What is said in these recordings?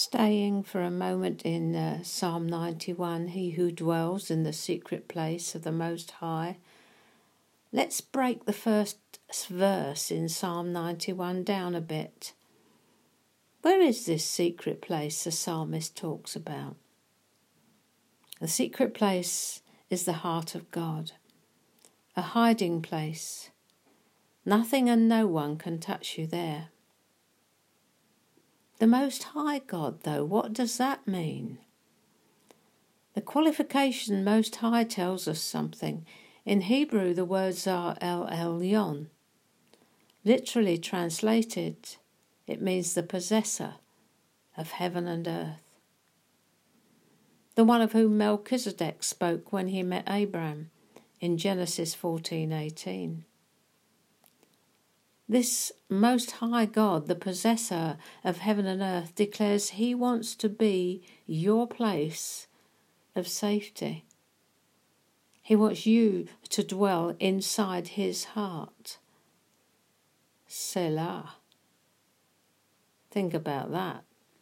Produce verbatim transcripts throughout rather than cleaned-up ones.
Staying for a moment in uh, Psalm ninety-one, He who dwells in the secret place of the Most High. Let's break the first verse in Psalm ninety-one down a bit. Where is this secret place the psalmist talks about? The secret place is the heart of God, a hiding place. Nothing and no one can touch you there. The Most High God, though, what does that mean? The qualification Most High tells us something. In Hebrew, the words are El Elyon. Literally translated, it means the possessor of heaven and earth. The one of whom Melchizedek spoke when he met Abraham in Genesis fourteen eighteen. This Most High God, the possessor of heaven and earth, declares he wants to be your place of safety. He wants you to dwell inside his heart. Selah. Think about that.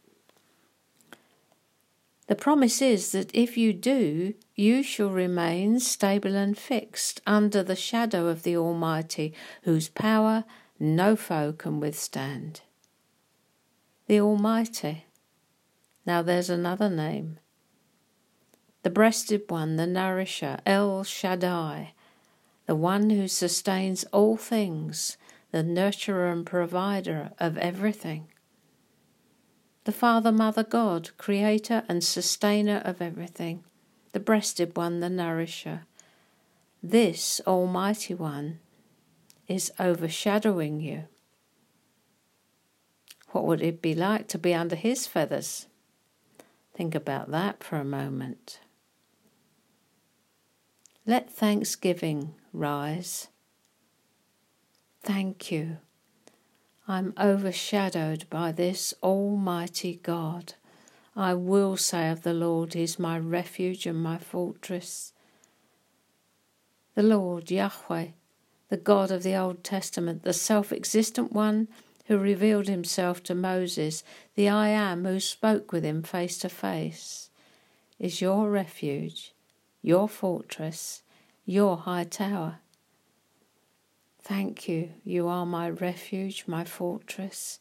The promise is that if you do, you shall remain stable and fixed under the shadow of the Almighty, whose power no foe can withstand. The Almighty. Now there's another name. The breasted one, the nourisher, El Shaddai, the one who sustains all things, the nurturer and provider of everything. The Father, Mother, God, creator and sustainer of everything. The breasted one, the nourisher. This Almighty One is overshadowing you. What would it be like to be under his feathers? Think about that for a moment. Let thanksgiving rise. Thank you. I'm overshadowed by this Almighty God. I will say of the Lord, He is my refuge and my fortress. The Lord, Yahweh, the God of the Old Testament, the self-existent one who revealed himself to Moses, the I Am who spoke with him face to face, is your refuge, your fortress, your high tower. Thank you, you are my refuge, my fortress.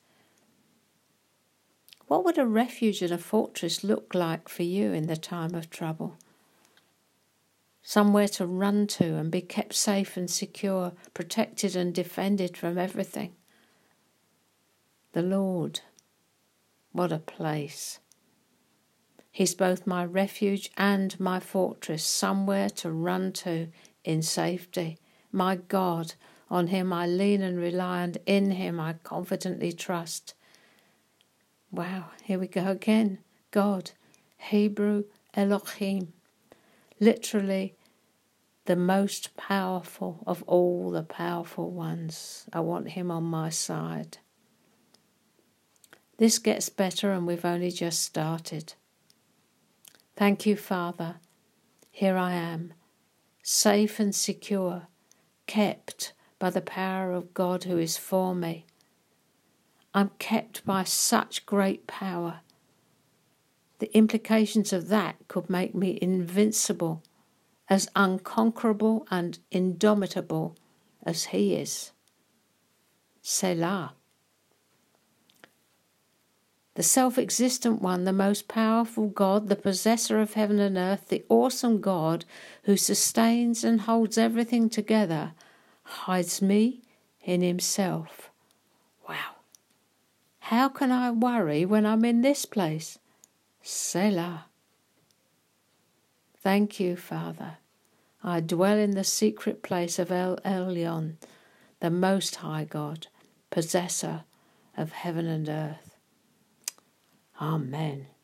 What would a refuge and a fortress look like for you in the time of trouble? Somewhere to run to and be kept safe and secure, protected and defended from everything. The Lord, what a place. He's both my refuge and my fortress, somewhere to run to in safety. My God, on him I lean and rely, and in him I confidently trust. Wow, here we go again. God, Hebrew Elohim. Literally, the most powerful of all the powerful ones. I want him on my side. This gets better and we've only just started. Thank you, Father. Here I am, safe and secure, kept by the power of God who is for me. I'm kept by such great power. The implications of that could make me invincible, as unconquerable and indomitable as he is. Selah. The self-existent one, the most powerful God, the possessor of heaven and earth, the awesome God who sustains and holds everything together, hides me in himself. Wow. How can I worry when I'm in this place? Selah. Thank you, Father. I dwell in the secret place of El Elyon, the Most High God, possessor of heaven and earth. Amen.